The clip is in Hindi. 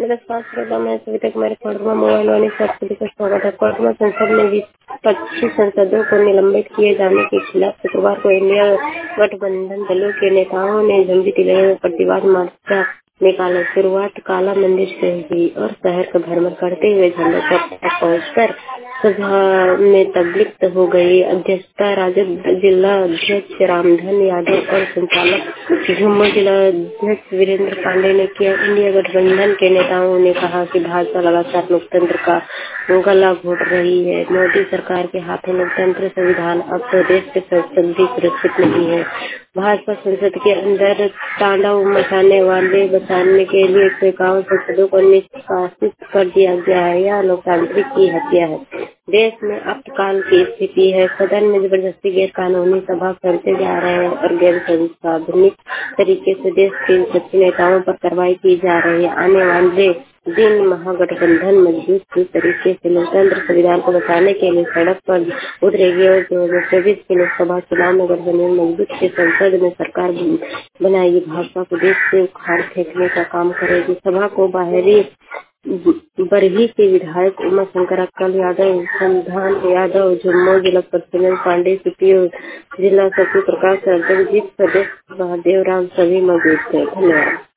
नमस्कार श्रोता, मैं सविता कुमारी कोडरमा मोबाइल वाणी से आपको का स्वागत है। कोडरमा संसद में 25 सांसदों को निलंबित किए जाने के खिलाफ शुक्रवार को इंडिया गठबंधन दलों के नेताओं ने झंडी तिलैया में प्रतिवाद मोर्चा निकाला। शुरुआत काला मंदिर से हुई और शहर का भ्रमण करते हुए झंडा चौक तक पहुंचकर सभा में तब्लीग हो गई। अध्यक्षता राजद जिला अध्यक्ष रामधन यादव और संचालक झुम्मू जिला अध्यक्ष वीरेंद्र पांडे ने किया। इंडिया गठबंधन के नेताओं ने कहा कि भाजपा लगातार लोकतंत्र का गला घोट रही है। मोदी सरकार के हाथों लोकतंत्र संविधान अब तो देश के संसद भी सुरक्षित नहीं है। भाजपा संसद के अंदर तांडव मचाने वाले बचाने के लिए 151 सांसदों को निष्कासित कर दिया गया है। यह लोकतांत्रिक की हत्या है। देश में आपातकाल की स्थिति है। सदन में जबरदस्ती गैर कानूनी सभा करते जा रहे हैं और गैर संवैधानिक तरीके से देश के विपक्षी नेताओं पर कार्रवाई की जा रही है। आने वाले दिन महागठबंधन मजबूत तरीके से लोकतंत्र संविधान को बचाने के लिए सड़क पर उतरेगी और 2024 के लोकसभा चुनाव में गठबंधन मजबूत के संसद में सरकार बनाएगी। भाजपा को देश से उखाड़ फेंकने का काम करेगी। सभा को बाहरी बरही के विधायक उमा शंकर अक्कल यादव, संधान यादव, झुम्मू जिला प्रतिनिधि पांडे, सीपीओ जिला सचिव प्रकाश, अध्यक्ष सदस्य महादेव राम सभी मौजूद थे। धन्यवाद।